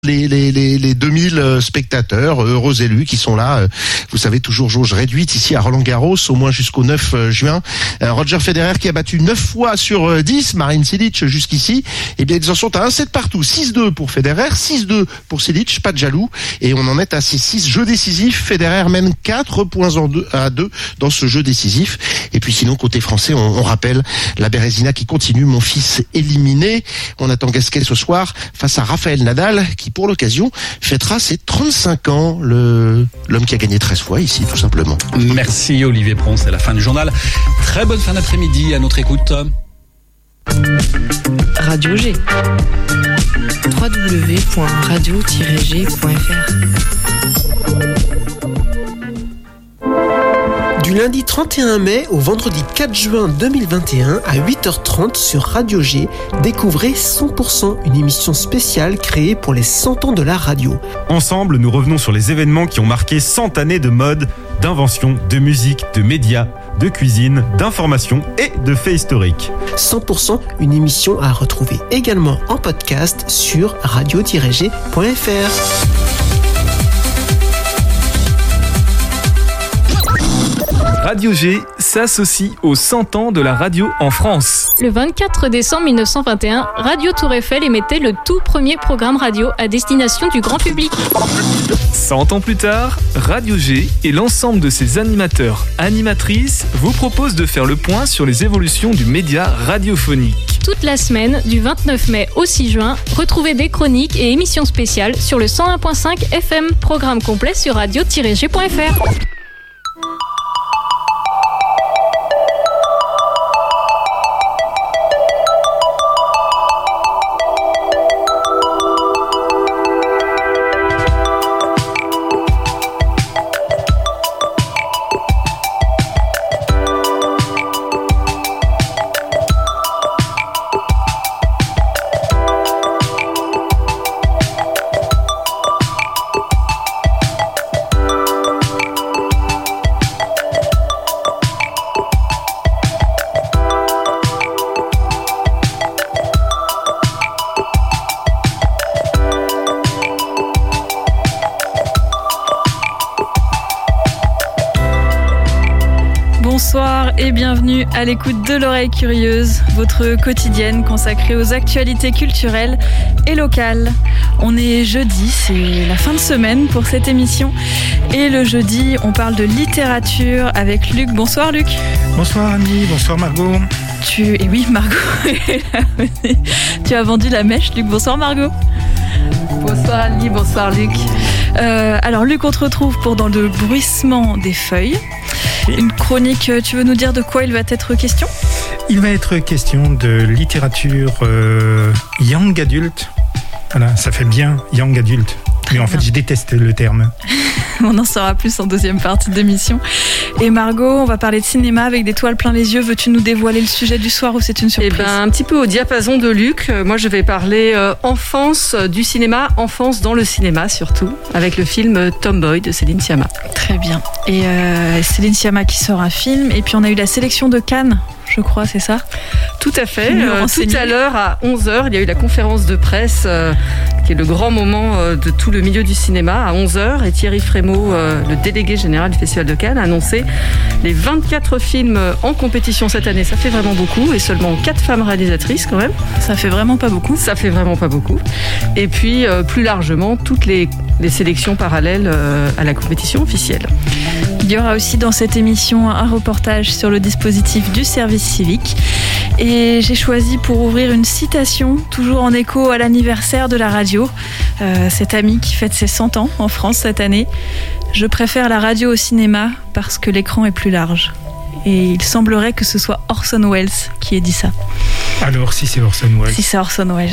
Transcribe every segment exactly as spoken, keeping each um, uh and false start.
Les, les, les, les deux mille spectateurs, heureux élus, qui sont là. Vous savez, toujours jauge réduite ici à Roland-Garros, au moins jusqu'au neuf juin. Roger Federer qui a battu neuf fois sur dix, Marin Cilic jusqu'ici. Eh bien, ils en sont à un sept partout. six deux pour Federer, six deux pour Cilic, pas de jaloux. Et on en est à ces six jeux décisifs. Federer mène quatre points à deux dans ce jeu décisif. Et puis sinon, côté français, on, on rappelle la Bérésina qui continue, mon fils éliminé. On attend Gasquet ce soir face à Rafael Nadal, qui pour l'occasion fêtera ses trente-cinq ans, le l'homme qui a gagné treize fois ici, tout simplement. Merci Olivier Pron, c'est la fin du journal. Très bonne fin d'après-midi à notre écoute. Radio G. w w w point radio tiret g point f r. Du lundi trente et un mai au vendredi quatre juin deux mille vingt et un à huit heures trente sur Radio G, découvrez cent pour cent, une émission spéciale créée pour les cent ans de la radio. Ensemble, nous revenons sur les événements qui ont marqué cent années de mode, d'invention, de musique, de médias, de cuisine, d'information et de faits historiques. cent pour cent, une émission à retrouver également en podcast sur radio tiret g point f r. Radio G s'associe aux cent ans de la radio en France. Le vingt-quatre décembre mille neuf cent vingt et un, Radio Tour Eiffel émettait le tout premier programme radio à destination du grand public. cent ans plus tard, Radio G et l'ensemble de ses animateurs, animatrices vous proposent de faire le point sur les évolutions du média radiophonique. Toute la semaine, du vingt-neuf mai au six juin, retrouvez des chroniques et émissions spéciales sur le cent un virgule cinq F M. Programme complet sur radio tiret g point f r. Bonsoir et bienvenue à l'écoute de l'oreille curieuse, votre quotidienne consacrée aux actualités culturelles et locales. On est jeudi, c'est la fin de semaine pour cette émission. Et le jeudi, on parle de littérature avec Luc. Bonsoir Luc. Bonsoir Annie, bonsoir Margot. Tu... Et oui, Margot est là. Tu as vendu la mèche, Luc. Bonsoir Margot. Bonsoir Annie, bonsoir Luc. Euh, alors Luc, on te retrouve pour Dans le bruissement des feuilles. Une chronique, tu veux nous dire de quoi il va être question ? Il va être question de littérature euh, young adulte. Voilà, ça fait bien young adulte. Mais en fait, je déteste le terme. On en saura plus en deuxième partie d'émission. Et Margot, on va parler de cinéma avec des toiles plein les yeux. Veux-tu nous dévoiler le sujet du soir ou c'est une surprise ? Eh ben, un petit peu au diapason de Luc. Moi, je vais parler euh, enfance du cinéma, enfance dans le cinéma surtout, avec le film Tomboy de Céline Sciamma. Très bien. Et euh, Céline Sciamma qui sort un film. Et puis, on a eu la sélection de Cannes, je crois, c'est ça ? Tout à fait. Euh, tout à l'heure, à onze heures, il y a eu la conférence de presse, euh, qui est le grand moment euh, de tout le milieu du cinéma, à onze heures. Et Thierry Frémaux, euh, le délégué général du Festival de Cannes, a annoncé les vingt-quatre films en compétition cette année. Ça fait vraiment beaucoup. Et seulement quatre femmes réalisatrices, quand même. Ça fait vraiment pas beaucoup. Ça fait vraiment pas beaucoup. Et puis, euh, plus largement, toutes les, les sélections parallèles euh, à la compétition officielle. Il y aura aussi dans cette émission un reportage sur le dispositif du service civique. Et j'ai choisi pour ouvrir une citation, toujours en écho à l'anniversaire de la radio. Euh, cette amie qui fête ses cent ans en France cette année. Je préfère la radio au cinéma parce que l'écran est plus large. Et il semblerait que ce soit Orson Welles qui ait dit ça. Alors, si c'est Orson Welles. Si c'est Orson Welles.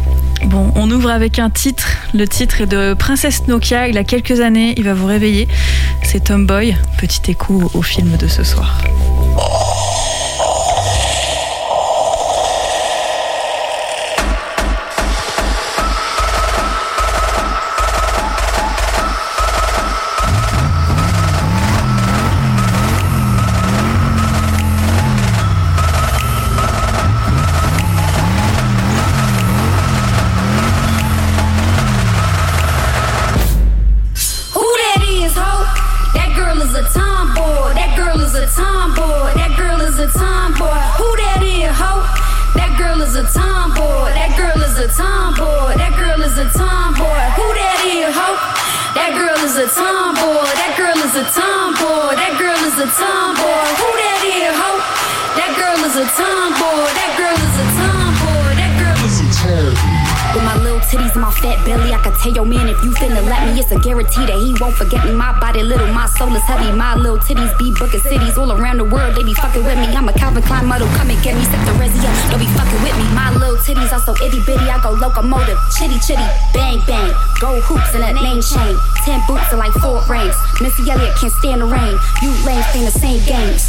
Bon, on ouvre avec un titre. Le titre est de Princesse Nokia. Il a quelques années, il va vous réveiller. C'est Tomboy. Petit écho au film de ce soir. a tomboy. That girl is a tomboy. That girl is a tomboy. Who that is, ho? That girl is a tomboy. That girl is a tomboy. That girl is a tomboy. Who that is, ho? That girl is a tomboy. That girl is a tomboy. That girl is a tomboy. With my little titties and my fat belly, I can tell your man if you finna let me, it's a guarantee that he won't forget me. My body little, my soul is heavy. My little titties be booking cities all around the world. They be fucking with me. I'm a Calvin Klein model, come and get me. Step the resi up, don't be fucking with me. My little titties are so itty bitty, I go locomotive, chitty chitty, bang bang. Gold hoops and a name chain, ten boots and like four rings. Missy Elliott can't stand the rain. You lames playing the same games.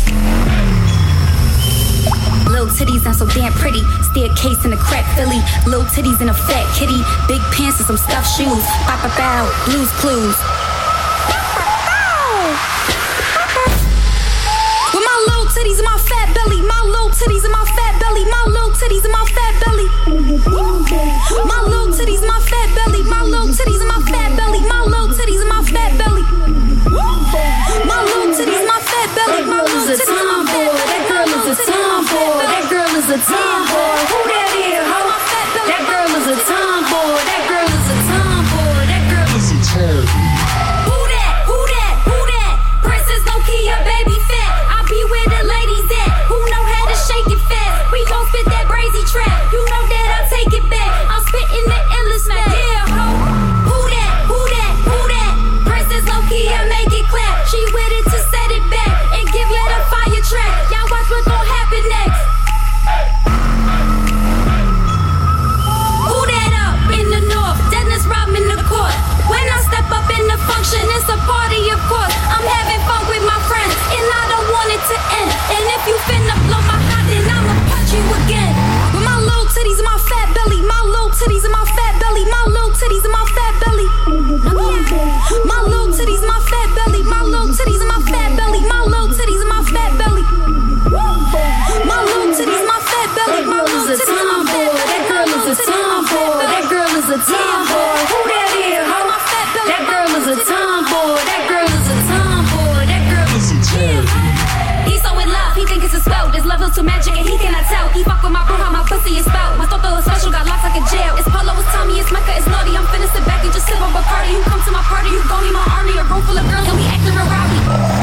Little titties and so damn pretty. Staircase in a crack Philly. Little titties in a fat kitty. Big pants and some stuffed shoes. Bow bow bow. Blues Clues. With my little titties and my fat belly. My little titties and my fat belly. My little titties and my fat belly. My little titties and my fat belly. My little titties and my fat belly. My little titties and my fat belly. My little titties and my fat belly. My little titties and my fat belly. That girl is a tomboy. That girl is a tomboy. Who that is, ho? That girl is a tomboy. That girl is a tomboy. That girl is a tomboy. Who that? Who that? Who that? Princess Nokia, baby fat. I be where the ladies at. Who know how to shake it fast? We gon' spit that brazy trap. You know that I take it back. I'm spitting the illest now. Yeah, ho. Who that? Who that? Who that? Princess Nokia, make it clap. She with it to set it back and give you the fire track. Y'all watch what gon' happen next. Who that up in the north? Dennis Rodman the court. When I step up in the function, it's a party of course. I'm having fun with my friends and I don't want it to end. And if you finna blow my hot, then I'ma punch you again. With my little titties and my fat belly. My little titties and my fat belly. My little titties and my fat belly. My little titties and my fat belly. My little titties and my fat belly. My little titties and my fat belly. My little titties and my fat belly. My little titties and my fat belly. That girl is a tomboy. That girl is a tomboy. Who that is, ho? That girl is a tomboy. That girl is a tomboy. That girl is a tomboy. He's so in love, he think it's a spell. This level's too magic and he cannot tell. He fuck with my bro, how my pussy is spelled. My toto is special, got locks like a jail. It's Polo, it's Tommy, it's Mecca, it's naughty. I'm finna sit back and just sip on Bacardi. You come to my party, you gon' need my army. A room full of girls and we acting real rowdy.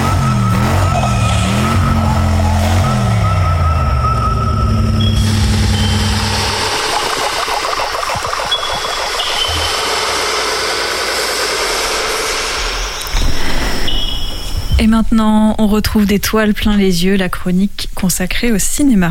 Et maintenant, on retrouve des toiles plein les yeux, la chronique consacrée au cinéma.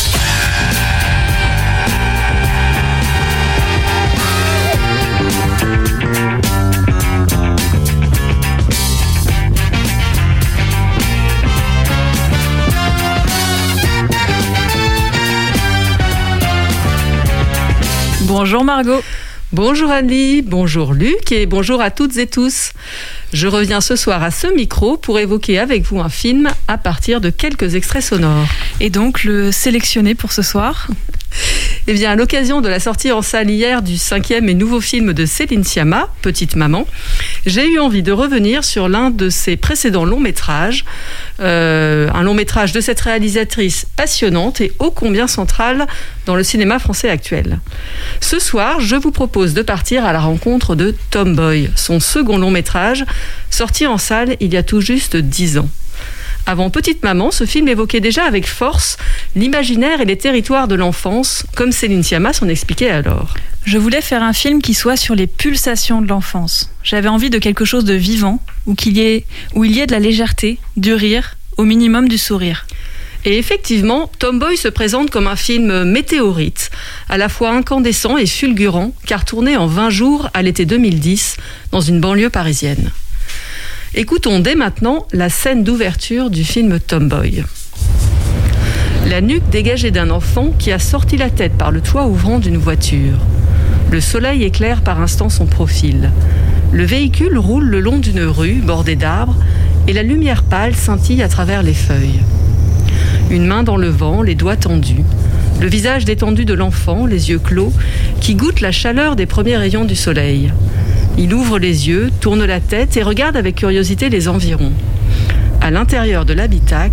Bonjour Margot. Bonjour Annie, bonjour Luc et bonjour à toutes et tous. Je reviens ce soir à ce micro pour évoquer avec vous un film à partir de quelques extraits sonores. Et donc le sélectionné pour ce soir ? Eh bien, à l'occasion de la sortie en salle hier du cinquième et nouveau film de Céline Sciamma, Petite Maman, j'ai eu envie de revenir sur l'un de ses précédents longs métrages, euh, un long métrage de cette réalisatrice passionnante et ô combien centrale dans le cinéma français actuel. Ce soir, je vous propose de partir à la rencontre de Tomboy, son second long métrage, sorti en salle il y a tout juste dix ans. Avant Petite Maman, ce film évoquait déjà avec force l'imaginaire et les territoires de l'enfance, comme Céline Sciamma s'en expliquait alors. Je voulais faire un film qui soit sur les pulsations de l'enfance. J'avais envie de quelque chose de vivant, où, qu'il y ait, où il y ait de la légèreté, du rire, au minimum du sourire. Et effectivement, Tomboy se présente comme un film météorite, à la fois incandescent et fulgurant, car tourné en vingt jours à l'été deux mille dix, dans une banlieue parisienne. Écoutons dès maintenant la scène d'ouverture du film Tomboy. La nuque dégagée d'un enfant qui a sorti la tête par le toit ouvrant d'une voiture. Le soleil éclaire par instants son profil. Le véhicule roule le long d'une rue bordée d'arbres et la lumière pâle scintille à travers les feuilles. Une main dans le vent, les doigts tendus. Le visage détendu de l'enfant, les yeux clos, qui goûte la chaleur des premiers rayons du soleil. Il ouvre les yeux, tourne la tête et regarde avec curiosité les environs. À l'intérieur de l'habitacle,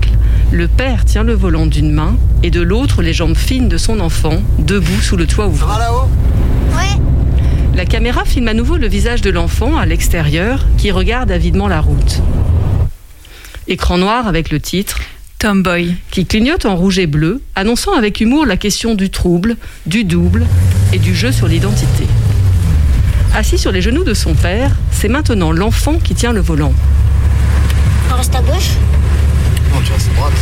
Le père tient le volant d'une main et de l'autre les jambes fines de son enfant, debout sous le toit ouvrant. Ça va là-haut ? Ouais. La caméra filme à nouveau le visage de l'enfant à l'extérieur qui regarde avidement la route. Écran noir avec le titre Tomboy, qui clignote en rouge et bleu, annonçant avec humour la question du trouble, du double et du jeu sur l'identité. Assis sur les genoux de son père, c'est maintenant l'enfant qui tient le volant. On reste à gauche ? Non, tu restes à droite.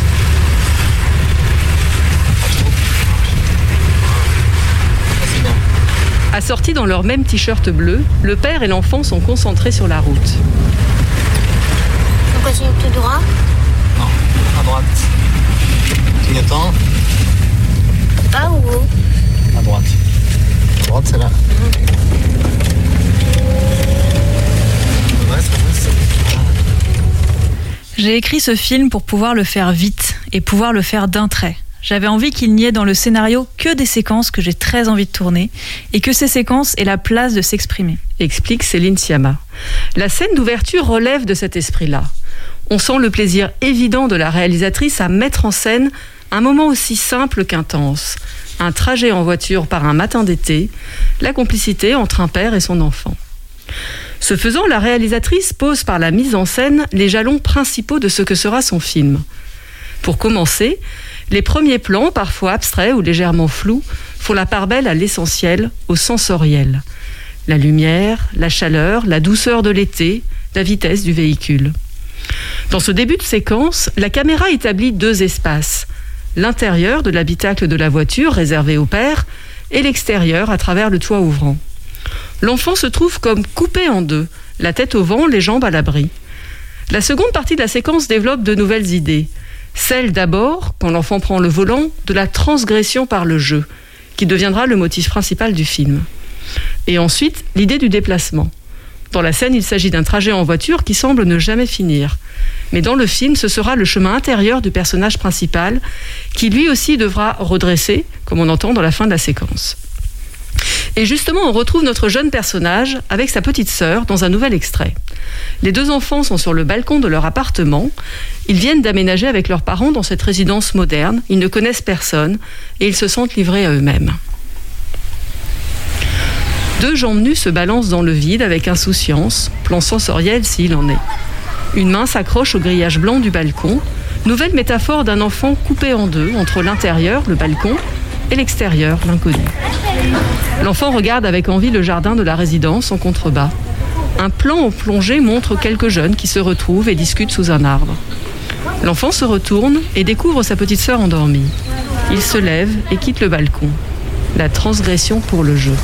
Vas-y, bien. Assortis dans leur même t-shirt bleu, le père et l'enfant sont concentrés sur la route. On continue tout droit ? Non, à droite. Clignotant. Pas ou haut ? À droite. À droite, c'est là. Ouais, c'est bon. J'ai écrit ce film pour pouvoir le faire vite et pouvoir le faire d'un trait. J'avais envie qu'il n'y ait dans le scénario que des séquences que j'ai très envie de tourner et que ces séquences aient la place de s'exprimer. Explique Céline Sciamma. La scène d'ouverture relève de cet esprit-là. On sent le plaisir évident de la réalisatrice à mettre en scène un moment aussi simple qu'intense. Un trajet en voiture par un matin d'été, la complicité entre un père et son enfant. Ce faisant, la réalisatrice pose par la mise en scène les jalons principaux de ce que sera son film. Pour commencer, les premiers plans, parfois abstraits ou légèrement flous, font la part belle à l'essentiel, au sensoriel. La lumière, la chaleur, la douceur de l'été, la vitesse du véhicule. Dans ce début de séquence, la caméra établit deux espaces. L'intérieur de l'habitacle de la voiture réservé au père et l'extérieur à travers le toit ouvrant. L'enfant se trouve comme coupé en deux, la tête au vent, les jambes à l'abri. La seconde partie de la séquence développe de nouvelles idées. Celle d'abord, quand l'enfant prend le volant, de la transgression par le jeu, qui deviendra le motif principal du film. Et ensuite, l'idée du déplacement. Dans la scène, il s'agit d'un trajet en voiture qui semble ne jamais finir. Mais dans le film, ce sera le chemin intérieur du personnage principal qui lui aussi devra redresser, comme on entend dans la fin de la séquence. Et justement, on retrouve notre jeune personnage avec sa petite sœur dans un nouvel extrait. Les deux enfants sont sur le balcon de leur appartement. Ils viennent d'aménager avec leurs parents dans cette résidence moderne. Ils ne connaissent personne et ils se sentent livrés à eux-mêmes. Deux jambes nues se balancent dans le vide avec insouciance, plan sensoriel s'il en est. Une main s'accroche au grillage blanc du balcon, nouvelle métaphore d'un enfant coupé en deux entre l'intérieur, le balcon, et l'extérieur, l'inconnu. L'enfant regarde avec envie le jardin de la résidence en contrebas. Un plan en plongée montre quelques jeunes qui se retrouvent et discutent sous un arbre. L'enfant se retourne et découvre sa petite sœur endormie. Il se lève et quitte le balcon. La transgression pour le jeu.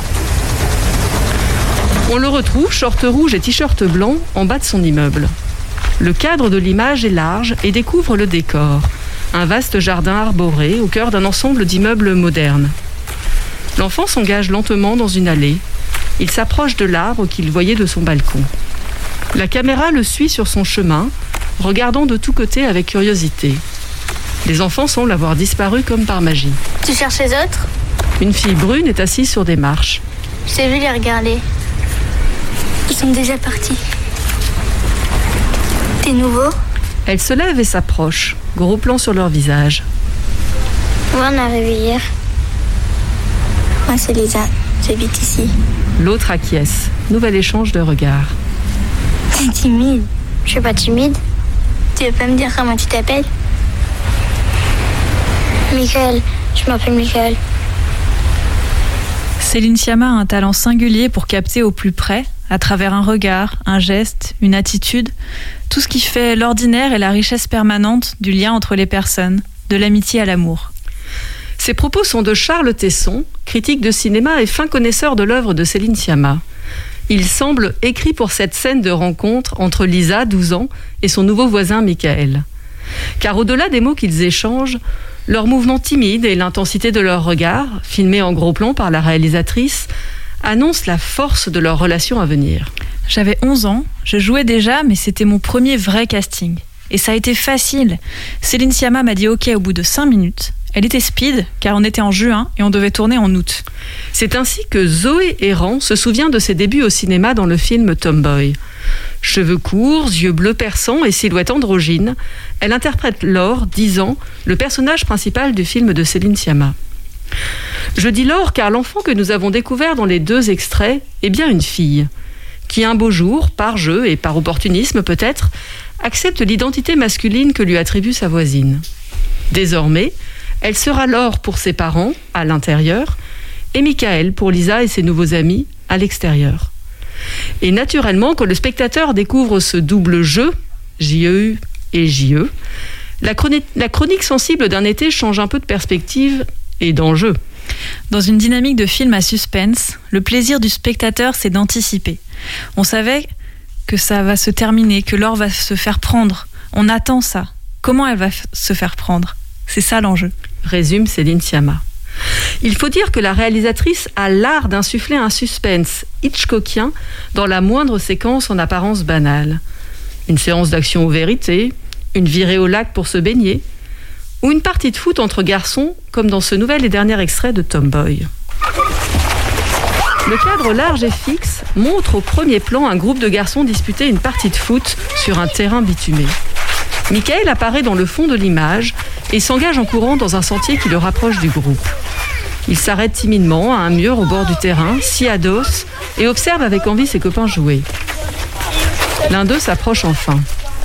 On le retrouve, short rouge et t-shirt blanc, en bas de son immeuble. Le cadre de l'image est large et découvre le décor. Un vaste jardin arboré au cœur d'un ensemble d'immeubles modernes. L'enfant s'engage lentement dans une allée. Il s'approche de l'arbre qu'il voyait de son balcon. La caméra le suit sur son chemin, regardant de tous côtés avec curiosité. Les enfants semblent avoir disparu comme par magie. Tu cherches les autres ? Une fille brune est assise sur des marches. J'ai vu les regarder. Ils sont déjà partis. T'es nouveau ? Elle se lève et s'approche. Gros plan sur leur visage. Moi, on est arrivé hier. Moi, c'est Lisa. J'habite ici. L'autre acquiesce. Nouvel échange de regards. T'es timide. Je suis pas timide. Tu veux pas me dire comment tu t'appelles ? Michael. Je m'appelle Michael. Céline Sciamma a un talent singulier pour capter au plus près, à travers un regard, un geste, une attitude, tout ce qui fait l'ordinaire et la richesse permanente du lien entre les personnes, de l'amitié à l'amour. Ces propos sont de Charles Tesson, critique de cinéma et fin connaisseur de l'œuvre de Céline Sciamma. Il semble écrit pour cette scène de rencontre entre Lisa, douze ans, et son nouveau voisin Michael. Car au-delà des mots qu'ils échangent, leur mouvement timide et l'intensité de leur regard, filmés en gros plan par la réalisatrice, annoncent la force de leur relation à venir. J'avais onze ans, je jouais déjà, mais c'était mon premier vrai casting. Et ça a été facile. Céline Sciamma m'a dit OK au bout de cinq minutes. Elle était speed, car on était en juin et on devait tourner en août. C'est ainsi que Zoé Héran se souvient de ses débuts au cinéma dans le film Tomboy. Cheveux courts, yeux bleus perçants et silhouette androgyne, elle interprète Laure, dix ans, le personnage principal du film de Céline Sciamma. Je dis Laure car l'enfant que nous avons découvert dans les deux extraits est bien une fille, qui un beau jour, par jeu et par opportunisme peut-être, accepte l'identité masculine que lui attribue sa voisine. Désormais, elle sera Laure pour ses parents, à l'intérieur, et Michael pour Lisa et ses nouveaux amis, à l'extérieur. Et naturellement, quand le spectateur découvre ce double jeu, J E U et J E, la chronique, la chronique sensible d'un été change un peu de perspective et d'enjeu. Dans une dynamique de film à suspense, le plaisir du spectateur, c'est d'anticiper. On savait que ça va se terminer, que Laure va se faire prendre. On attend ça. Comment elle va f- se faire prendre ? C'est ça l'enjeu. Résume Céline Sciamma. Il faut dire que la réalisatrice a l'art d'insuffler un suspense hitchcockien dans la moindre séquence en apparence banale. Une séance d'action aux vérités, une virée au lac pour se baigner, ou une partie de foot entre garçons, comme dans ce nouvel et dernier extrait de Tomboy. Le cadre large et fixe montre au premier plan un groupe de garçons disputer une partie de foot sur un terrain bitumé. Michael apparaît dans le fond de l'image et s'engage en courant dans un sentier qui le rapproche du groupe. Il s'arrête timidement à un mur au bord du terrain, s'y adosse et observe avec envie ses copains jouer. L'un d'eux s'approche enfin.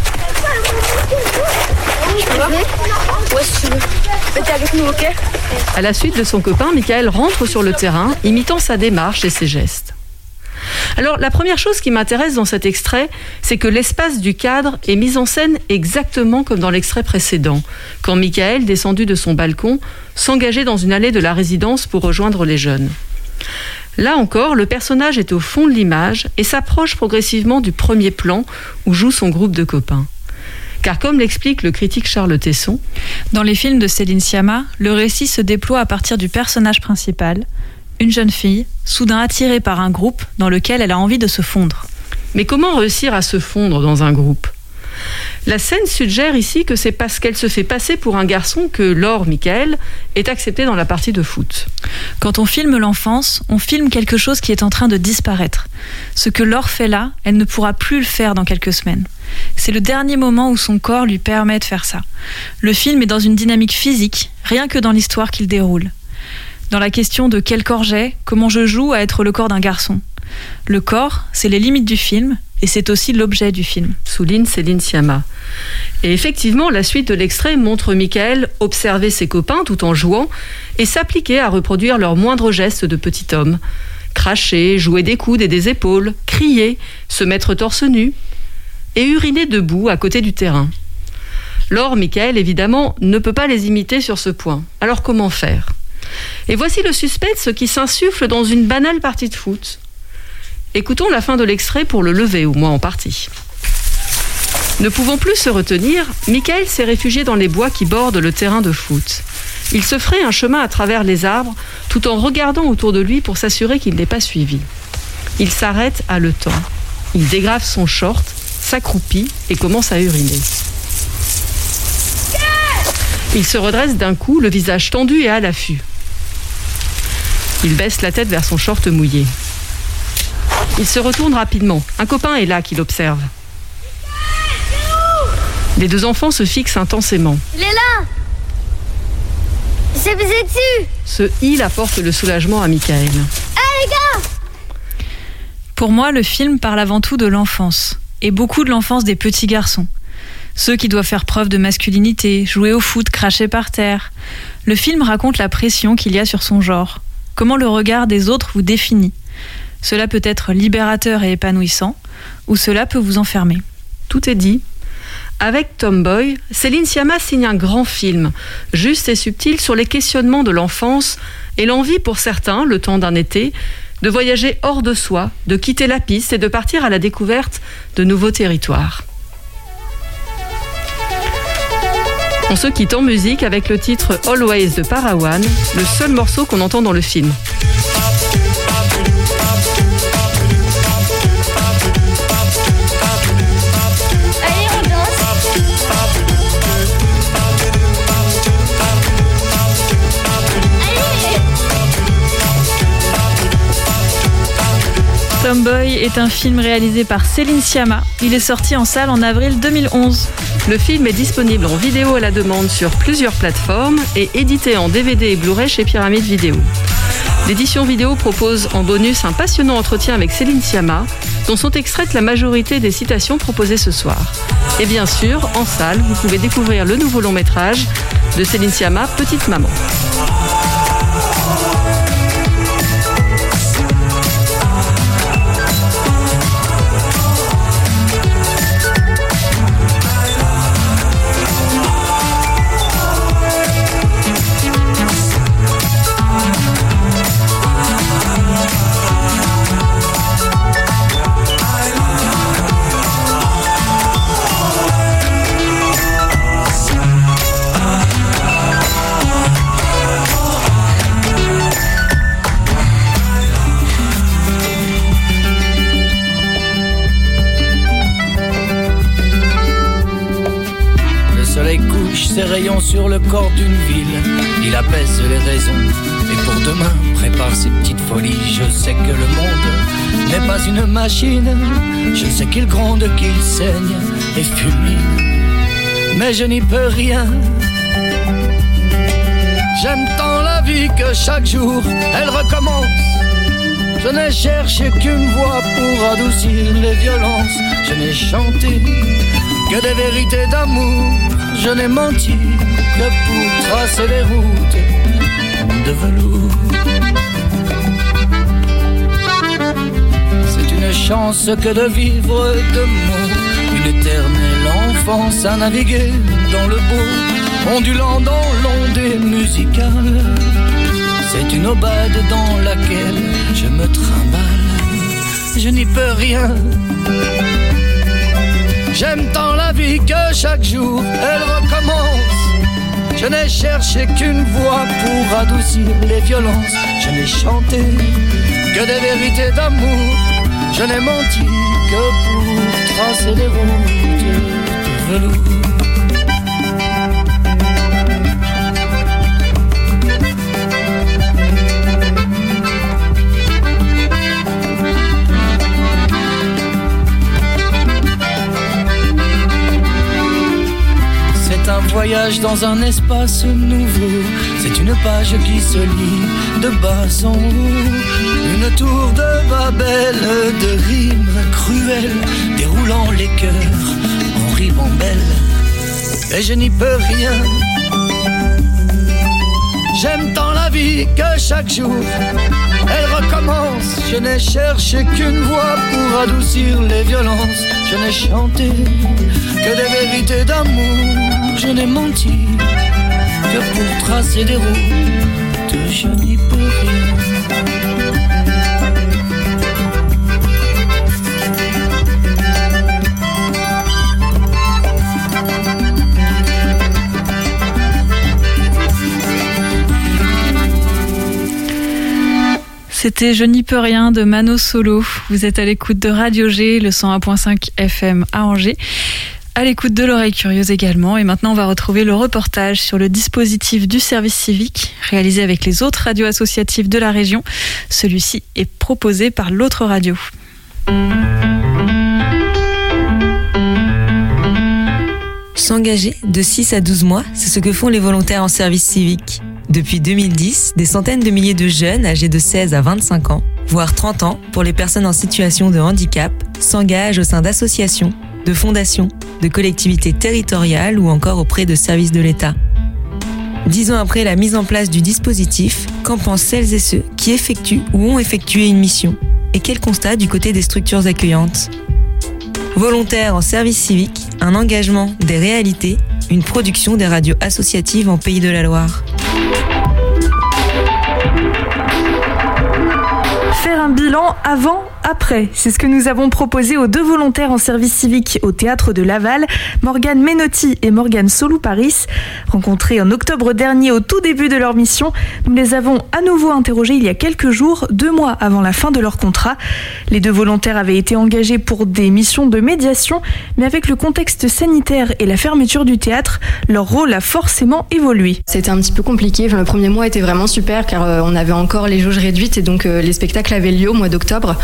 Ouais, si tu veux. Mais t'es avec nous, ok ? À la suite de son copain, Michael rentre sur le terrain, imitant sa démarche et ses gestes. Alors, la première chose qui m'intéresse dans cet extrait, c'est que l'espace du cadre est mis en scène exactement comme dans l'extrait précédent, quand Michael, descendu de son balcon, s'engageait dans une allée de la résidence pour rejoindre les jeunes. Là encore, le personnage est au fond de l'image et s'approche progressivement du premier plan où joue son groupe de copains. Car comme l'explique le critique Charles Tesson, dans les films de Céline Sciamma, le récit se déploie à partir du personnage principal, une jeune fille, soudain attirée par un groupe dans lequel elle a envie de se fondre. Mais comment réussir à se fondre dans un groupe ? La scène suggère ici que c'est parce qu'elle se fait passer pour un garçon que Laure, Michael, est acceptée dans la partie de foot. Quand on filme l'enfance, on filme quelque chose qui est en train de disparaître. Ce que Laure fait là, elle ne pourra plus le faire dans quelques semaines. C'est le dernier moment où son corps lui permet de faire ça. Le film est dans une dynamique physique, rien que dans l'histoire qu'il déroule. Dans la question de quel corps j'ai, comment je joue à être le corps d'un garçon. Le corps, c'est les limites du film, et c'est aussi l'objet du film. Souligne Céline Sciamma. Et effectivement, la suite de l'extrait montre Michael observer ses copains tout en jouant et s'appliquer à reproduire leurs moindres gestes de petit homme. Cracher, jouer des coudes et des épaules, crier, se mettre torse nu et uriner debout à côté du terrain. Laure, Michael, évidemment, ne peut pas les imiter sur ce point. Alors comment faire ? Et voici le suspense qui s'insuffle dans une banale partie de foot. Écoutons la fin de l'extrait pour le lever, au moins en partie. Ne pouvant plus se retenir, Michael s'est réfugié dans les bois qui bordent le terrain de foot. Il se fraye un chemin à travers les arbres, tout en regardant autour de lui pour s'assurer qu'il n'est pas suivi. Il s'arrête haletant. Il dégrave son short, s'accroupit et commence à uriner. Il se redresse d'un coup, le visage tendu et à l'affût. Il baisse la tête vers son short mouillé. Il se retourne rapidement. Un copain est là qui l'observe. Les deux enfants se fixent intensément. Il est là ! Il s'est baisé dessus ! Ce « il » apporte le soulagement à Michael. Hé hey, les gars ! Pour moi, le film parle avant tout de l'enfance. Et beaucoup de l'enfance des petits garçons. Ceux qui doivent faire preuve de masculinité, jouer au foot, cracher par terre. Le film raconte la pression qu'il y a sur son genre. Comment le regard des autres vous définit. Cela peut être libérateur et épanouissant, ou cela peut vous enfermer. Tout est dit. Avec Tomboy, Céline Sciamma signe un grand film, juste et subtil sur les questionnements de l'enfance et l'envie pour certains, le temps d'un été, de voyager hors de soi, de quitter la piste et de partir à la découverte de nouveaux territoires. On se quitte en musique avec le titre Always de Parawan, le seul morceau qu'on entend dans le film. Tomboy est un film réalisé par Céline Sciamma. Il est sorti en salle en avril deux mille onze. Le film est disponible en vidéo à la demande sur plusieurs plateformes et édité en D V D et Blu-ray chez Pyramide Vidéo. L'édition vidéo propose en bonus un passionnant entretien avec Céline Sciamma, dont sont extraites la majorité des citations proposées ce soir. Et bien sûr, en salle, vous pouvez découvrir le nouveau long métrage de Céline Sciamma, Petite Maman. Ses rayons sur le corps d'une ville, il apaise les raisons. Et pour demain, prépare ses petites folies. Je sais que le monde n'est pas une machine. Je sais qu'il gronde, qu'il saigne et fulmine. Mais je n'y peux rien. J'aime tant la vie que chaque jour, elle recommence. Je n'ai cherché qu'une voix pour adoucir les violences. Je n'ai chanté que des vérités d'amour. Je n'ai menti que pour tracer les routes de velours. C'est une chance que de vivre de mots, une éternelle enfance à naviguer dans le beau, ondulant dans l'ondée musicale. C'est une aubade dans laquelle je me trimballe. Je n'y peux rien. J'aime tant la vie que chaque jour elle recommence. Je n'ai cherché qu'une voix pour adoucir les violences. Je n'ai chanté que des vérités d'amour. Je n'ai menti que pour tracer les routes de velours. C'est un voyage dans un espace nouveau. C'est une page qui se lit de bas en haut. Une tour de Babel de rimes cruelles, déroulant les cœurs en ribambelle. Et je n'y peux rien. J'aime tant la vie que chaque jour elle recommence. Je n'ai cherché qu'une voix pour adoucir les violences. Je n'ai chanté que des vérités d'amour. Je n'ai menti que pour tracer des routes. Je n'y peux rien. C'était Je n'y peux rien de Mano Solo. Vous êtes à l'écoute de Radio G, le cent un virgule cinq F M à Angers. À l'écoute de l'oreille curieuse également. Et maintenant, on va retrouver le reportage sur le dispositif du service civique réalisé avec les autres radios associatives de la région. Celui-ci est proposé par l'autre radio. S'engager de six à douze mois, c'est ce que font les volontaires en service civique. Depuis deux mille dix, des centaines de milliers de jeunes âgés de seize à vingt-cinq ans, voire trente ans pour les personnes en situation de handicap, s'engagent au sein d'associations, de fondations, de collectivités territoriales ou encore auprès de services de l'État. Dix ans après la mise en place du dispositif, qu'en pensent celles et ceux qui effectuent ou ont effectué une mission? Et quel constat du côté des structures accueillantes? Volontaires en service civique, un engagement, des réalités, une production des radios associatives en Pays de la Loire. Faire un bilan avant, après, c'est ce que nous avons proposé aux deux volontaires en service civique au théâtre de Laval, Morgane Menotti et Morgane Solou-Paris. Rencontrés en octobre dernier au tout début de leur mission, nous les avons à nouveau interrogés il y a quelques jours, deux mois avant la fin de leur contrat. Les deux volontaires avaient été engagés pour des missions de médiation, mais avec le contexte sanitaire et la fermeture du théâtre, leur rôle a forcément évolué. C'était un petit peu compliqué. Enfin, le premier mois était vraiment super car euh, on avait encore les jauges réduites et donc euh, les spectacles avaient lieu au mois d'octobre.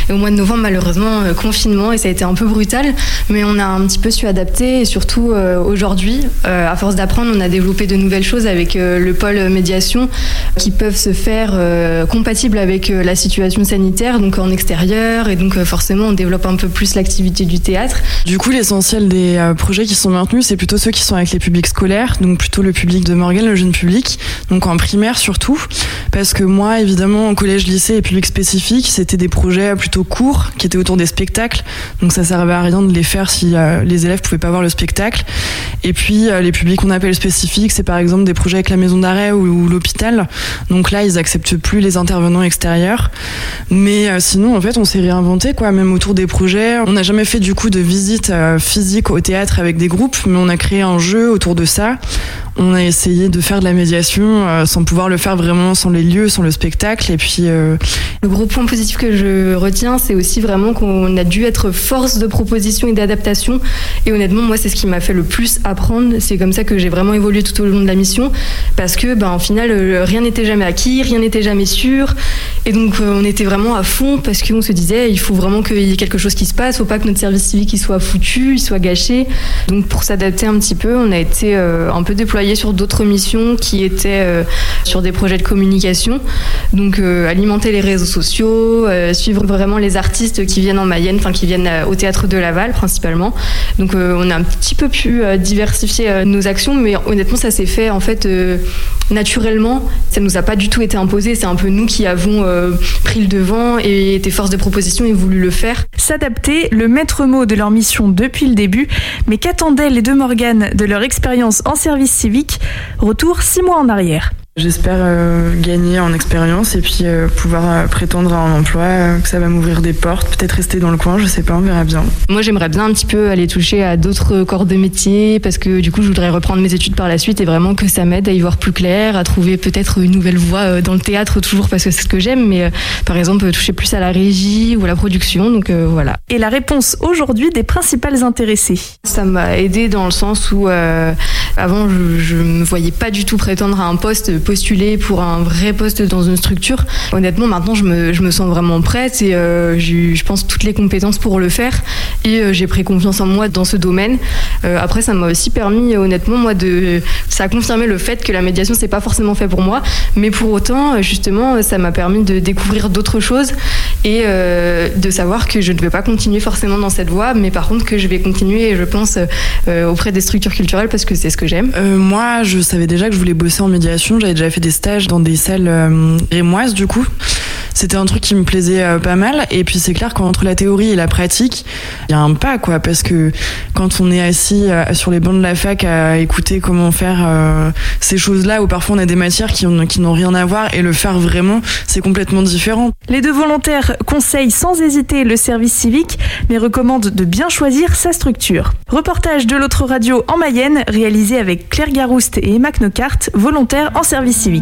Et au mois de novembre, malheureusement, euh, confinement, et ça a été un peu brutal, mais on a un petit peu su adapter. Et surtout, euh, aujourd'hui, euh, à force d'apprendre, on a développé de nouvelles choses avec euh, le pôle médiation qui peuvent se faire euh, compatibles avec euh, la situation sanitaire, donc en extérieur. Et donc, euh, forcément, on développe un peu plus l'activité du théâtre. Du coup, l'essentiel des euh, projets qui sont maintenus, c'est plutôt ceux qui sont avec les publics scolaires, donc plutôt le public de Morgane, le jeune public, donc en primaire surtout, parce que moi, évidemment, en collège, lycée et public spécifique, c'était des projets plutôt courts qui étaient autour des spectacles, donc ça servait à rien de les faire si euh, les élèves pouvaient pas voir le spectacle. Et puis euh, les publics qu'on appelle spécifiques, c'est par exemple des projets avec la maison d'arrêt ou, ou l'hôpital, donc là, ils acceptent plus les intervenants extérieurs. Mais euh, sinon, en fait, on s'est réinventé, quoi, même autour des projets. On n'a jamais fait du coup de visite euh, physique au théâtre avec des groupes, mais on a créé un jeu autour de ça. On a essayé de faire de la médiation euh, sans pouvoir le faire vraiment sans les lieux, sans le spectacle. Et puis euh... le gros point positif que je retiens, c'est aussi vraiment qu'on a dû être force de proposition et d'adaptation. Et honnêtement, moi, c'est ce qui m'a fait le plus apprendre. C'est comme ça que j'ai vraiment évolué tout au long de la mission, parce que, ben, au final, euh, rien n'était jamais acquis, rien n'était jamais sûr. Et donc, euh, on était vraiment à fond parce qu'on se disait, il faut vraiment qu'il y ait quelque chose qui se passe. Il ne faut pas que notre service civique il soit foutu, il soit gâché. Donc, pour s'adapter un petit peu, on a été euh, un peu déployés sur d'autres missions qui étaient euh, sur des projets de communication, donc euh, alimenter les réseaux sociaux, euh, suivre vraiment les artistes qui viennent en Mayenne, enfin qui viennent euh, au théâtre de Laval principalement. Donc euh, on a un petit peu pu euh, diversifier euh, nos actions, mais honnêtement ça s'est fait en fait euh, naturellement. Ça nous a pas du tout été imposé, c'est un peu nous qui avons euh, pris le devant et été force de proposition et voulu le faire. S'adapter, le maître mot de leur mission depuis le début, mais qu'attendaient les deux Morgane de leur expérience en service civique? Retour six mois en arrière. J'espère euh, gagner en expérience et puis euh, pouvoir euh, prétendre à un emploi, euh, que ça va m'ouvrir des portes, peut-être rester dans le coin, je sais pas, on verra bien. Moi j'aimerais bien un petit peu aller toucher à d'autres corps de métier parce que du coup je voudrais reprendre mes études par la suite et vraiment que ça m'aide à y voir plus clair, à trouver peut-être une nouvelle voie dans le théâtre toujours parce que c'est ce que j'aime, mais euh, par exemple toucher plus à la régie ou à la production, donc euh, voilà. Et la réponse aujourd'hui des principales intéressées. Ça m'a aidé dans le sens où euh, avant je, je me voyais pas du tout prétendre à un poste, postuler pour un vrai poste dans une structure. Honnêtement, maintenant, je me, je me sens vraiment prête et euh, j'ai, je pense, toutes les compétences pour le faire et euh, j'ai pris confiance en moi dans ce domaine. Euh, après, ça m'a aussi permis, honnêtement, moi, de, ça a confirmé le fait que la médiation, c'est pas forcément fait pour moi, mais pour autant, justement, ça m'a permis de découvrir d'autres choses et euh, de savoir que je ne vais pas continuer forcément dans cette voie, mais par contre que je vais continuer, je pense, euh, auprès des structures culturelles parce que c'est ce que j'aime. Euh, moi, je savais déjà que je voulais bosser en médiation. J'avais déjà fait des stages dans des salles euh, rémoises du coup. C'était un truc qui me plaisait euh, pas mal et puis c'est clair qu'entre la théorie et la pratique, il y a un pas quoi parce que quand on est assis euh, sur les bancs de la fac à écouter comment faire euh, ces choses-là où parfois on a des matières qui, ont, qui n'ont rien à voir et le faire vraiment, c'est complètement différent. Les deux volontaires conseillent sans hésiter le service civique mais recommandent de bien choisir sa structure. Reportage de l'autre radio en Mayenne réalisé avec Claire Garouste et Emma Knocart, volontaires en service civique.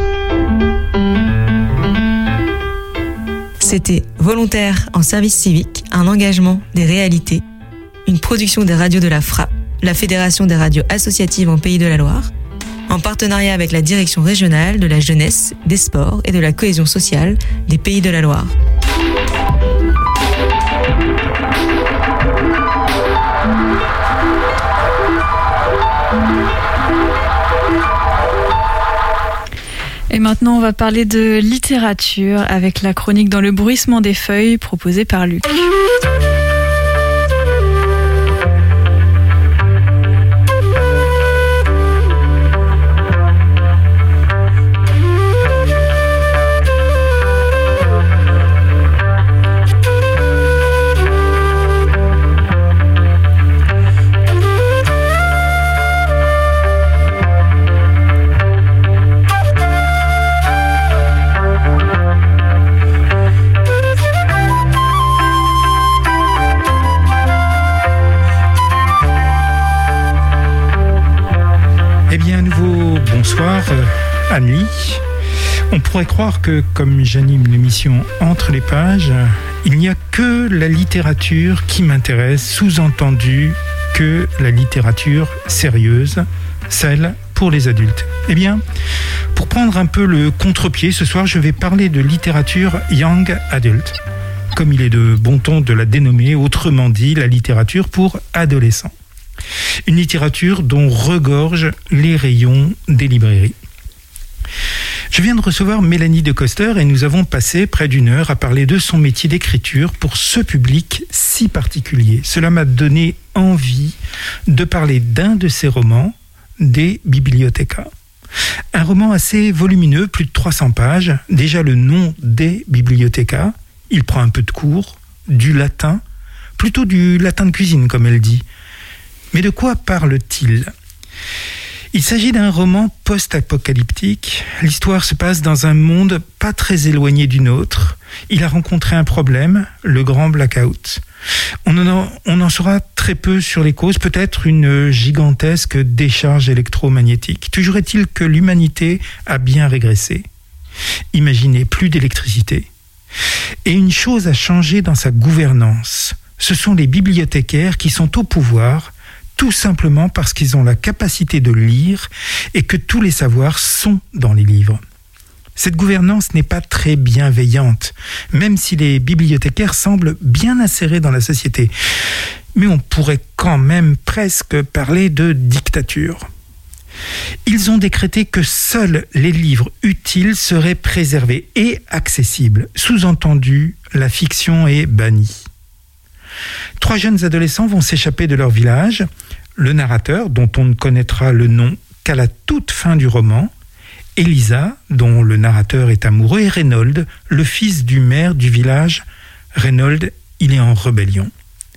C'était Volontaire en service civique, un engagement, des réalités, une production des radios de la Frappe, la Fédération des radios associatives en Pays de la Loire, en partenariat avec la Direction régionale de la jeunesse, des sports et de la cohésion sociale des Pays de la Loire. Et maintenant, on va parler de littérature avec la chronique Dans le bruissement des feuilles proposée par Luc. Bonsoir euh, Annie. On pourrait croire que comme j'anime l'émission Entre les pages, il n'y a que la littérature qui m'intéresse, sous-entendu que la littérature sérieuse, celle pour les adultes. Eh bien, pour prendre un peu le contre-pied, ce soir je vais parler de littérature young adult. comme il est de bon ton de la dénommer, autrement dit la littérature pour adolescents. Une littérature dont regorgent les rayons des librairies. Je viens de recevoir Mélanie de Coster et nous avons passé près d'une heure à parler de son métier d'écriture pour ce public si particulier. Cela m'a donné envie de parler d'un de ses romans, Des Bibliothéca. Un roman assez volumineux, plus de trois cents pages. Déjà le nom Des Bibliothéca, il prend un peu de cours, du latin, plutôt du latin de cuisine comme elle dit. Mais de quoi parle-t-il ? Il s'agit d'un roman post-apocalyptique. L'histoire se passe dans un monde pas très éloigné du nôtre. Il a rencontré un problème, le grand blackout. On en, on en saura très peu sur les causes, peut-être une gigantesque décharge électromagnétique. Toujours est-il que l'humanité a bien régressé. Imaginez, plus d'électricité. Et une chose a changé dans sa gouvernance. Ce sont les bibliothécaires qui sont au pouvoir, tout simplement parce qu'ils ont la capacité de lire et que tous les savoirs sont dans les livres. Cette gouvernance n'est pas très bienveillante, même si les bibliothécaires semblent bien insérés dans la société. Mais on pourrait quand même presque parler de dictature. Ils ont décrété que seuls les livres utiles seraient préservés et accessibles. Sous-entendu, la fiction est bannie. Trois jeunes adolescents vont s'échapper de leur village. Le narrateur, dont on ne connaîtra le nom qu'à la toute fin du roman, Elisa, dont le narrateur est amoureux, et Reynold, le fils du maire du village. Reynold, il est en rébellion.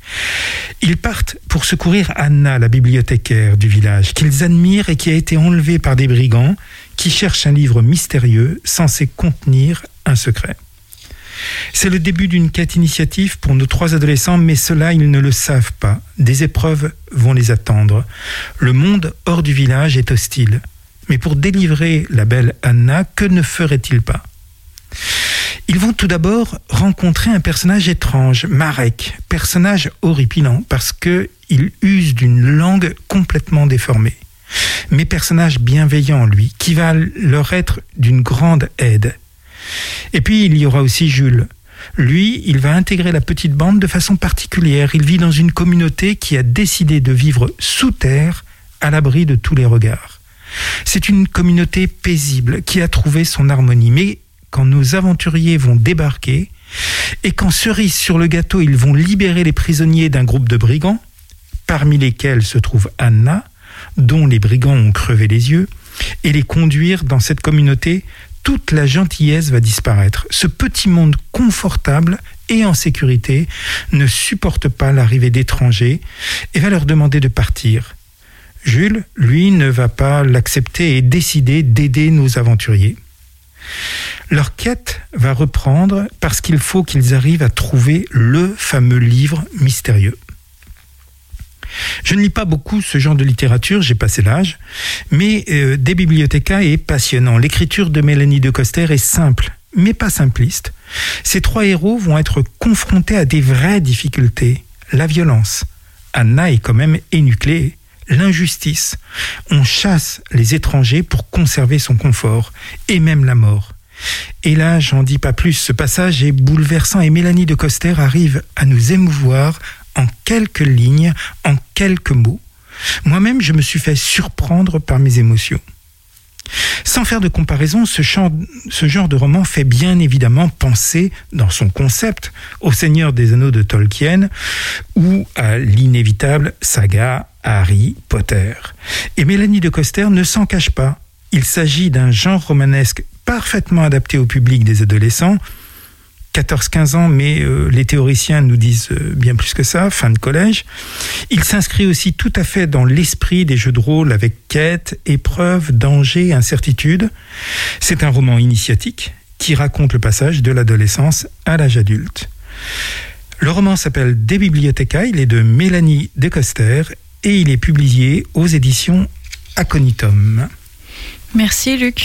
Ils partent pour secourir Anna, la bibliothécaire du village, qu'ils admirent et qui a été enlevée par des brigands qui cherchent un livre mystérieux censé contenir un secret. C'est le début d'une quête initiative pour nos trois adolescents, mais cela, ils ne le savent pas. Des épreuves vont les attendre. Le monde hors du village est hostile. Mais pour délivrer la belle Anna, que ne ferait-il pas ? Ils vont tout d'abord rencontrer un personnage étrange, Marek, personnage horripilant, parce qu'il use d'une langue complètement déformée. Mais personnage bienveillant, lui, qui va leur être d'une grande aide. Et puis il y aura aussi Jules. Lui, il va intégrer la petite bande de façon particulière. Il vit dans une communauté qui a décidé de vivre sous terre, à l'abri de tous les regards. C'est une communauté paisible qui a trouvé son harmonie. Mais quand nos aventuriers vont débarquer, et quand cerise sur le gâteau, ils vont libérer les prisonniers d'un groupe de brigands, parmi lesquels se trouve Anna, dont les brigands ont crevé les yeux, et les conduire dans cette communauté, toute la gentillesse va disparaître. Ce petit monde confortable et en sécurité ne supporte pas l'arrivée d'étrangers et va leur demander de partir. Jules, lui, ne va pas l'accepter et décider d'aider nos aventuriers. Leur quête va reprendre parce qu'il faut qu'ils arrivent à trouver le fameux livre mystérieux. Je ne lis pas beaucoup ce genre de littérature, j'ai passé l'âge, mais euh, Des Bibliothéca est passionnant. L'écriture de Mélanie de Coster est simple, mais pas simpliste. Ces trois héros vont être confrontés à des vraies difficultés. La violence. Anna est quand même énucléée. L'injustice. On chasse les étrangers pour conserver son confort, et même la mort. Et là, j'en dis pas plus, ce passage est bouleversant et Mélanie de Coster arrive à nous émouvoir en quelques lignes, en quelques mots. Moi-même, je me suis fait surprendre par mes émotions. Sans faire de comparaison, ce, champ, ce genre de roman fait bien évidemment penser, dans son concept, au Seigneur des Anneaux de Tolkien ou à l'inévitable saga Harry Potter. Et Mélanie de Coster ne s'en cache pas. Il s'agit d'un genre romanesque parfaitement adapté au public des adolescents, quatorze quinze ans, mais euh, les théoriciens nous disent euh, bien plus que ça, fin de collège. Il s'inscrit aussi tout à fait dans l'esprit des jeux de rôle avec quête, épreuve, danger, incertitude. C'est un roman initiatique qui raconte le passage de l'adolescence à l'âge adulte. Le roman s'appelle Des Bibliothéca, il est de Mélanie de Coster et il est publié aux éditions Aconitum. Merci Luc.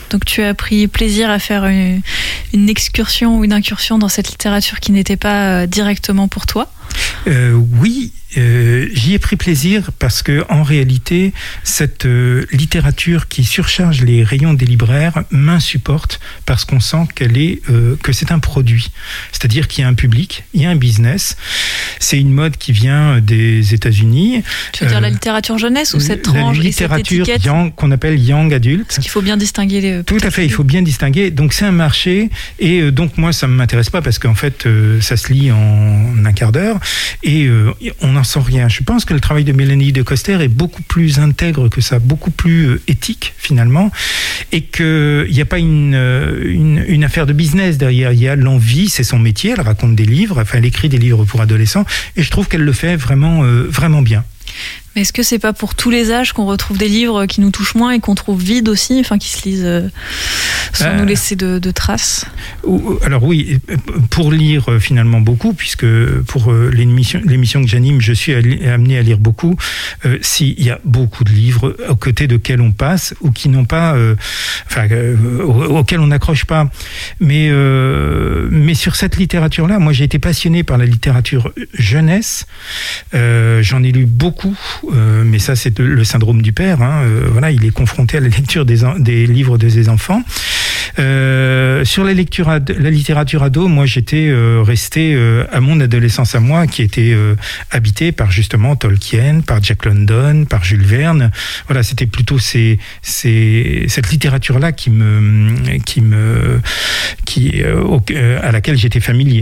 Donc tu as pris plaisir à faire une, une excursion ou une incursion dans cette littérature qui n'était pas directement pour toi ? Euh, oui, euh, j'y ai pris plaisir parce que en réalité, cette euh, littérature qui surcharge les rayons des libraires m'insupporte parce qu'on sent qu'elle est, euh, que c'est un produit. C'est-à-dire qu'il y a un public, il y a un business. C'est une mode qui vient des États-Unis. Tu veux euh, dire la littérature jeunesse ou cette tranche la littérature et cette étiquette young, qu'on appelle young adulte. Parce qu'il faut bien distinguer les. Tout à fait, il faut bien distinguer. Donc c'est un marché et euh, donc moi ça ne m'intéresse pas parce qu'en fait euh, ça se lit en un quart d'heure. Et euh, on n'en sent rien. Je pense que le travail de Mélanie de Coster est beaucoup plus intègre que ça, beaucoup plus euh, éthique finalement, et qu'il n'y a pas une, une, une affaire de business derrière. Il y a l'envie, c'est son métier, elle raconte des livres, enfin elle écrit des livres pour adolescents, et je trouve qu'elle le fait vraiment, euh, vraiment bien. Mais est-ce que c'est pas pour tous les âges qu'on retrouve des livres qui nous touchent moins et qu'on trouve vides aussi, enfin qui se lisent euh, sans euh, nous laisser de, de traces ? Alors oui, pour lire finalement beaucoup, puisque pour l'émission, l'émission que j'anime, je suis amené à lire beaucoup. Euh, S'il y a beaucoup de livres aux côtés desquels on passe ou qui n'ont pas, euh, enfin euh, auxquels on n'accroche pas. Mais euh, mais sur cette littérature-là, moi j'ai été passionné par la littérature jeunesse. Euh, j'en ai lu beaucoup. Euh, mais ça, c'est le syndrome du père. Hein. Euh, voilà, il est confronté à la lecture des, des livres de ses enfants. Euh, sur la lecture, ad, la littérature ado, moi, j'étais euh, resté euh, à mon adolescence à moi, qui était euh, habitée par justement Tolkien, par Jack London, par Jules Verne. Voilà, c'était plutôt ces, ces, cette littérature-là qui me, qui me, qui euh, au, euh, à laquelle j'étais familier.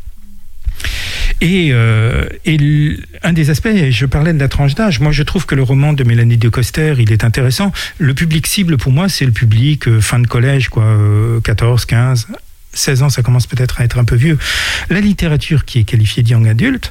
Et, euh, et un des aspects, je parlais de la tranche d'âge, moi je trouve que le roman de Mélanie de Coster, il est intéressant. Le public cible pour moi, c'est le public euh, fin de collège, quoi, euh, quatorze, quinze, seize ans, ça commence peut-être à être un peu vieux. La littérature qui est qualifiée de young adulte,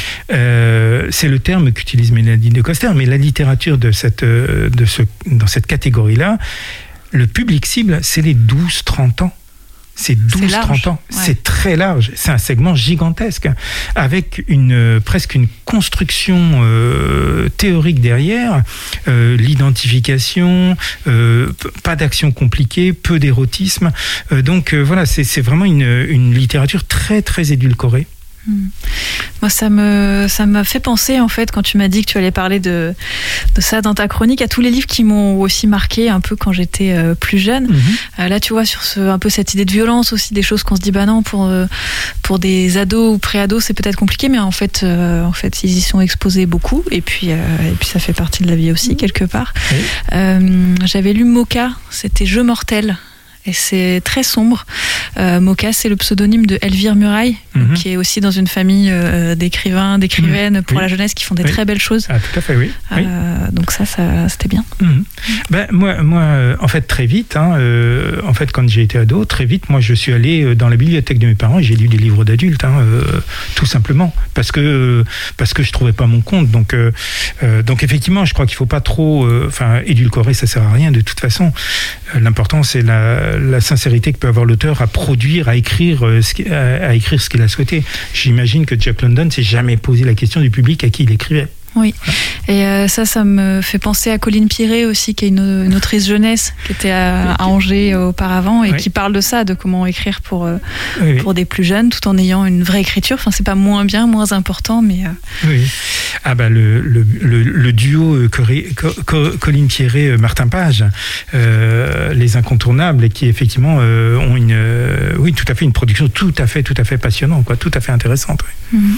euh, c'est le terme qu'utilise Mélanie de Coster, mais la littérature de cette, de ce, dans cette catégorie-là, le public cible, c'est les douze trente ans. C'est douze trente ans, ouais. C'est très large, c'est un segment gigantesque, avec une, presque une construction euh, théorique derrière, euh, l'identification, euh, pas d'action compliquée, peu d'érotisme, euh, donc euh, voilà, c'est, c'est vraiment une, une littérature très très édulcorée. Mmh. Moi, ça me ça m'a fait penser en fait quand tu m'as dit que tu allais parler de de ça dans ta chronique à tous les livres qui m'ont aussi marqué un peu quand j'étais euh, plus jeune. Mmh. Euh, là, tu vois sur ce un peu cette idée de violence aussi, des choses qu'on se dit bah non pour euh, pour des ados ou pré-ados c'est peut-être compliqué, mais en fait euh, en fait ils y sont exposés beaucoup et puis euh, et puis ça fait partie de la vie aussi mmh. quelque part. Mmh. Euh, j'avais lu Moka, c'était Jeu mortel. Et c'est très sombre. Euh, Moka, c'est le pseudonyme de Elvire Muraille, mm-hmm. qui est aussi dans une famille euh, d'écrivains, d'écrivaines mm-hmm. pour oui. la jeunesse qui font des oui. très belles choses. Ah, tout à fait, oui. Euh, oui. Donc ça, ça, c'était bien. Mm-hmm. Ben, moi, moi, en fait, très vite, hein, euh, en fait, quand j'ai été ado, très vite, moi, je suis allé dans la bibliothèque de mes parents et j'ai lu des livres d'adultes, hein, euh, tout simplement, parce que parce que je trouvais pas mon compte. Donc, euh, euh, donc effectivement, je crois qu'il faut pas trop, enfin, euh, édulcorer, ça sert à rien de toute façon. Euh, l'important, c'est la la sincérité que peut avoir l'auteur à produire, à écrire, euh, ce, à, à écrire ce qu'il a souhaité. J'imagine que Jack London s'est jamais posé la question du public à qui il écrivait. Oui, et euh, ça, ça me fait penser à Colline Piret aussi, qui est une, une autrice jeunesse, qui était à, à Angers auparavant, et oui. qui parle de ça, de comment écrire pour, euh, oui, pour oui. des plus jeunes, tout en ayant une vraie écriture. Enfin, c'est pas moins bien, moins important, mais... Euh... Oui. Ah bah, le, le, le, le duo euh, Colline Piret-Martin Page, euh, les incontournables, et qui effectivement euh, ont une, euh, oui, tout à fait une production tout à fait, tout à fait passionnante, quoi, tout à fait intéressante. Oui. Mm-hmm.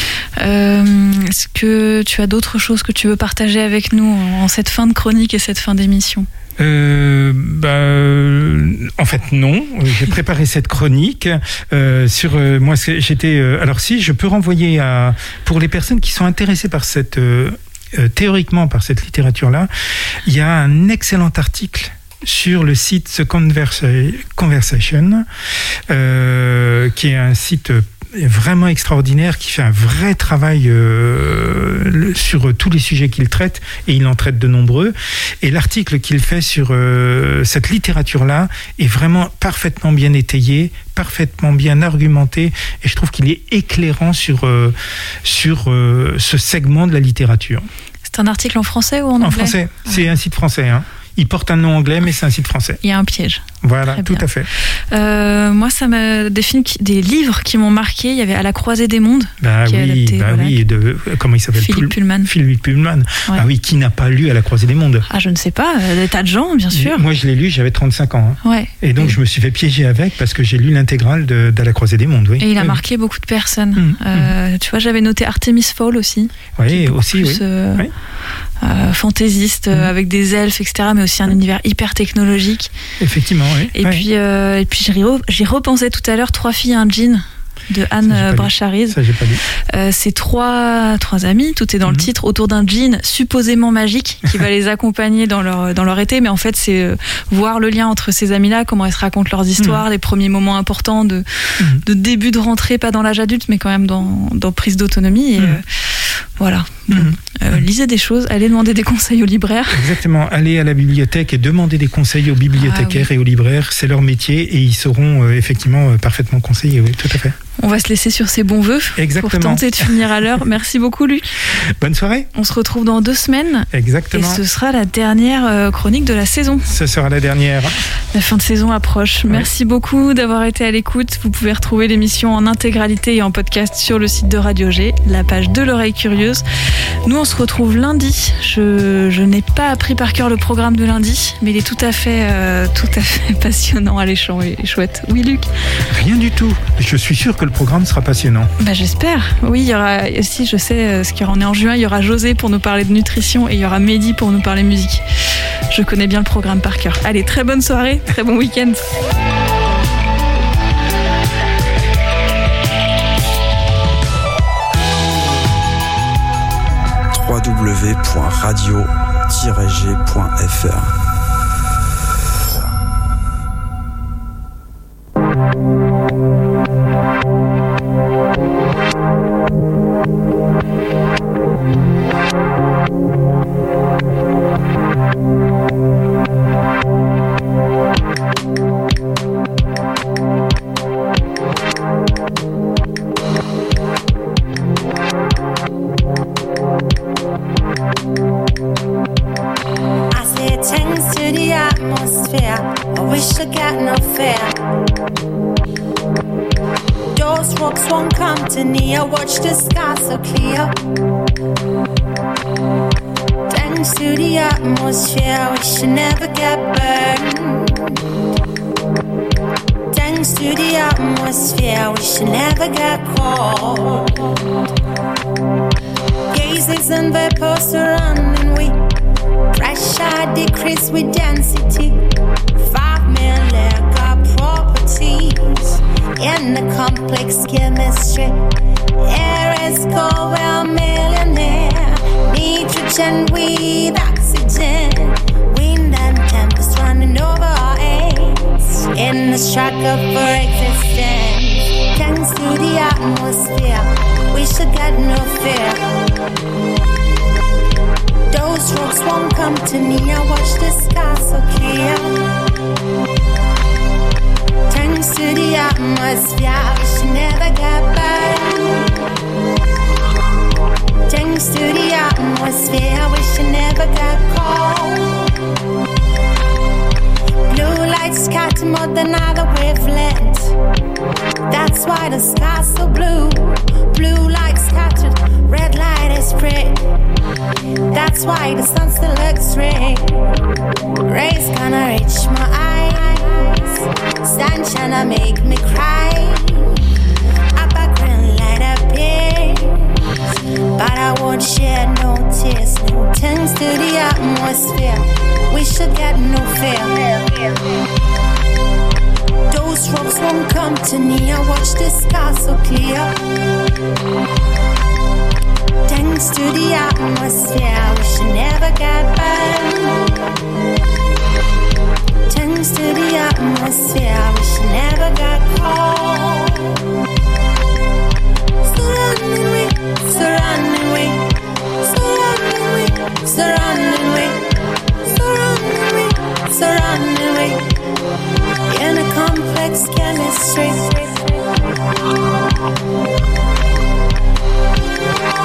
Euh, est-ce que tu as d'autres choses que tu veux partager avec nous en cette fin de chronique et cette fin d'émission ? Euh, bah, en fait non, j'ai préparé cette chronique euh, sur euh, moi j'étais euh, alors si je peux renvoyer à pour les personnes qui sont intéressées par cette euh, euh, théoriquement par cette littérature là, il y a un excellent article sur le site The Conversa- Conversation euh, qui est un site vraiment extraordinaire, qui fait un vrai travail euh, sur tous les sujets qu'il traite, et il en traite de nombreux. Et l'article qu'il fait sur euh, cette littérature-là est vraiment parfaitement bien étayé, parfaitement bien argumenté, et je trouve qu'il est éclairant sur, euh, sur euh, ce segment de la littérature. C'est un article en français ou en anglais ? En français, c'est un site français, hein. Il porte un nom anglais, mais c'est un site français. Il y a un piège. Voilà, tout à fait. Euh, moi, ça m'a des films, qui, des livres qui m'ont marqué. Il y avait À la croisée des mondes. Bah qui oui, est adapté, bah voilà. oui. De, comment il s'appelle Philippe Pullman. Philippe Pullman. Ouais. Ah oui, qui n'a pas lu À la croisée des mondes? Ah, je ne sais pas. Des tas de gens, bien sûr. Moi, je l'ai lu, j'avais trente-cinq ans. Hein. Ouais. Et donc, je me suis fait piéger avec parce que j'ai lu l'intégrale de, d'À la croisée des mondes. Oui. Et il a oui. marqué beaucoup de personnes. Mmh, euh, mmh. Tu vois, j'avais noté Artemis Fowl aussi. Oui, aussi, plus, oui. Euh, oui. Euh, fantaisiste, mmh. euh, avec des elfes, et cetera, mais aussi un univers hyper technologique. Effectivement, oui. Et oui. puis, euh, et puis j'y, re, j'y repensais tout à l'heure, Trois filles, un jean de Anne Brachariz. Ça, j'ai pas lu. Euh, c'est trois, trois amis, tout est dans mmh. le titre, autour d'un jean supposément magique qui va les accompagner dans leur, dans leur été, mais en fait, c'est euh, voir le lien entre ces amis-là, comment ils se racontent leurs histoires, mmh. les premiers moments importants de, mmh. de début de rentrée, pas dans l'âge adulte, mais quand même dans, dans prise d'autonomie. Et, mmh. euh, voilà. Mmh. Euh, lisez des choses, allez demander des conseils aux libraires. Exactement, allez à la bibliothèque et demandez des conseils aux bibliothécaires ah, oui. et aux libraires, c'est leur métier et ils seront euh, effectivement euh, parfaitement conseillés, oui, tout à fait. On va se laisser sur ces bons vœux Exactement. pour tenter de finir à l'heure. Merci beaucoup Luc. Bonne soirée. On se retrouve dans deux semaines. Exactement. Et ce sera la dernière euh, chronique de la saison. Ce sera la dernière. La fin de saison approche. Ouais. Merci beaucoup d'avoir été à l'écoute. Vous pouvez retrouver l'émission en intégralité et en podcast sur le site de Radio G, la page de l'oreille curieuse. Nous, on se retrouve lundi. Je, je n'ai pas appris par cœur le programme de lundi, mais il est tout à fait, euh, tout à fait passionnant, alléchant et chouette. Oui, Luc? Rien du tout. Je suis sûr que le programme sera passionnant. Bah, j'espère. Oui, il y aura aussi, je sais euh, ce qu'il y aura. On est en juin, il y aura José pour nous parler de nutrition et il y aura Mehdi pour nous parler musique. Je connais bien le programme par cœur. Allez, très bonne soirée, très bon week-end. w w w point radio tiret g point f r I watch the sky so clear. Thanks to the atmosphere, we should never get burned. Thanks to the atmosphere, we should never get cold. Gases and vapors surrounding we. Pressure decrease with density. Five million properties in the complex chemistry. Air is cold, we're a millionaire. Nitrogen with oxygen. Wind and tempest running over our heads. In the struggle for existence. Thanks to the atmosphere, we should get no fear. Those rocks won't come to me. I watch the sky so clear. Thanks to the atmosphere, we should never get burned. Thanks to the atmosphere, we should never get cold. Blue light scatter more than other wavelength. That's why the sky's so blue. Blue light scattered, red light is spread. That's why the sun still looks red. Rays gonna reach my eyes. Sunshine to make me cry. Up a green light appears, but I won't shed no tears. No thanks to the atmosphere, we should get no fear. Those rocks won't come to me. I watch the sky so clear. Thanks to the atmosphere, we should never get burned. Thanks to the atmosphere, we should never get cold. Surrounding we, surrounding we, surrounding we, surrounding we, surrounding we, surrounding we. In a complex chemistry.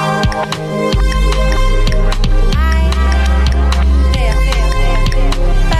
I, there, there, there, there.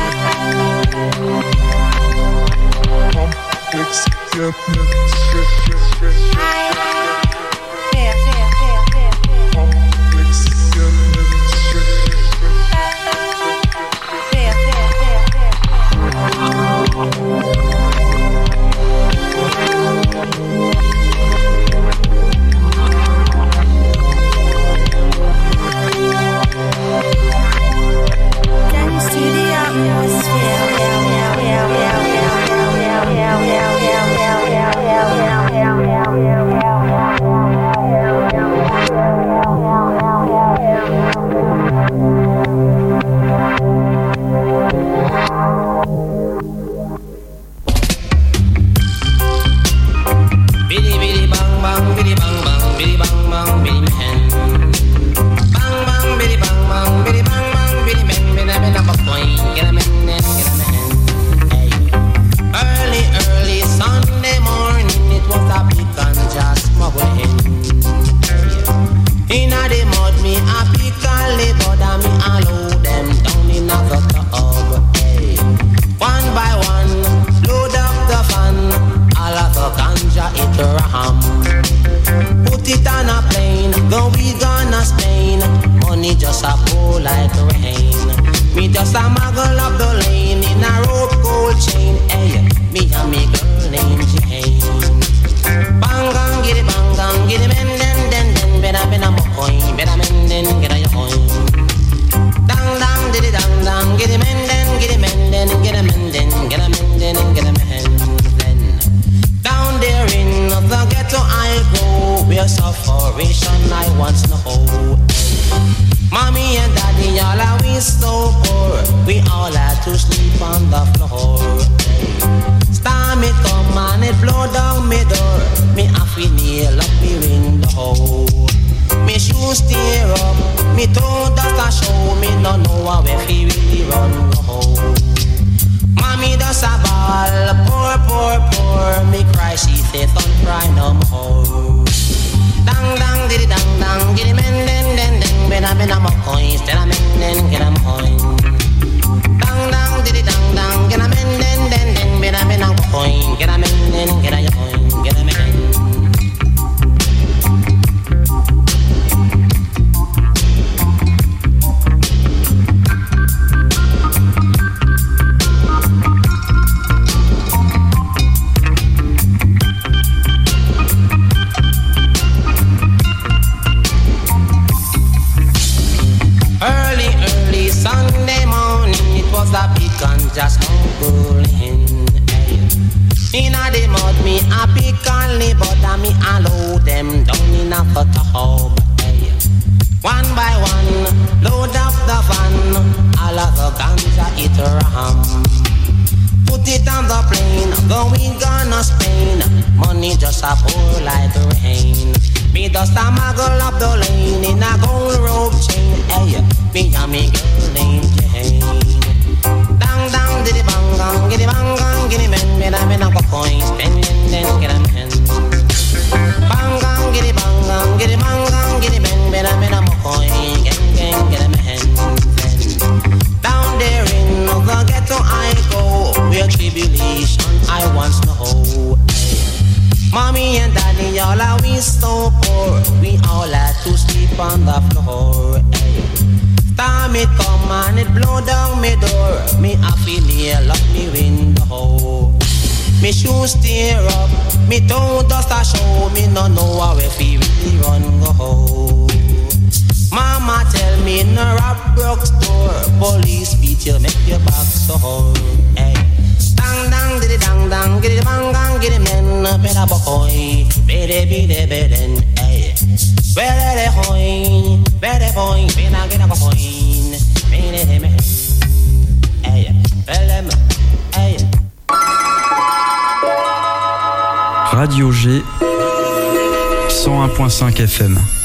Radio G cent un virgule cinq F M.